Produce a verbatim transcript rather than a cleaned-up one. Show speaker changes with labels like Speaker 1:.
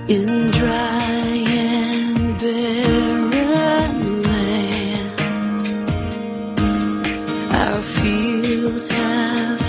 Speaker 1: In dry and barren land, our fields have